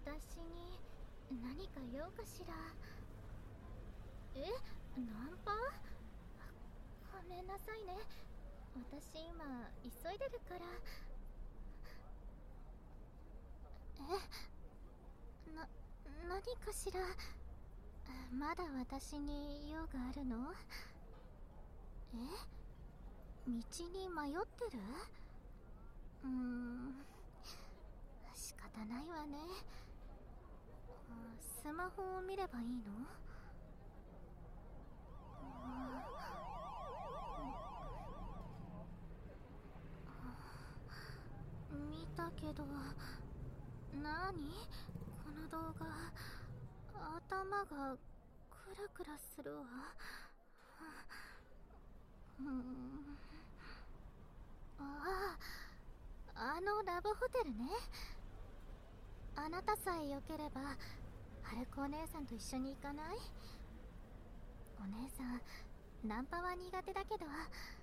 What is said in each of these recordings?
私に何か用かしら。ナンパ？ごめんなさいね、私今急いでるから。何かしら。まだ私に用があるの？道に迷ってる？仕方ないわね。スマホを見ればいいの？見たけど、なにこの動画。頭がクラクラするわ。あのラブホテルね。あなたさえよければ春子お姉さんと一緒に行かない？お姉さんナンパは苦手だけど、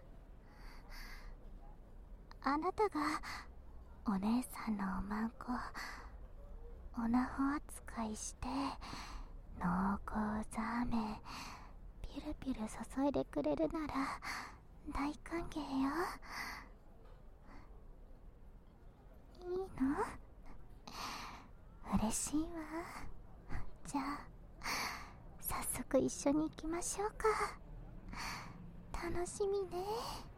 あなたがお姉さんのおまんこおなほ扱いして濃厚ザーメンピュルピュル注いでくれるなら大歓迎よ。いいの？嬉しいわ。じゃあ早速一緒に行きましょうか。楽しみね。